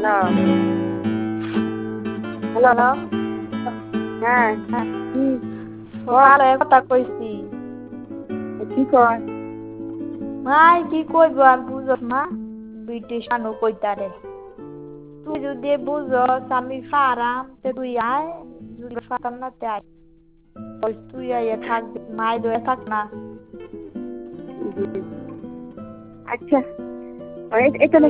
Hello hello hello. হ্যাঁ হ্যাঁ, কি ভালো কথা কইছি। কি কয় ভাই কি কইব আর বুঝস না? ব্রিটিশ মানুষ কইতারে। তুই যদি বুঝস আমি ফারাম তে তুই আয়, যদি ফারাম না তে আয়। তুই আইয়া থাকবি, মাই দয়ে থাক না। আচ্ছা এটা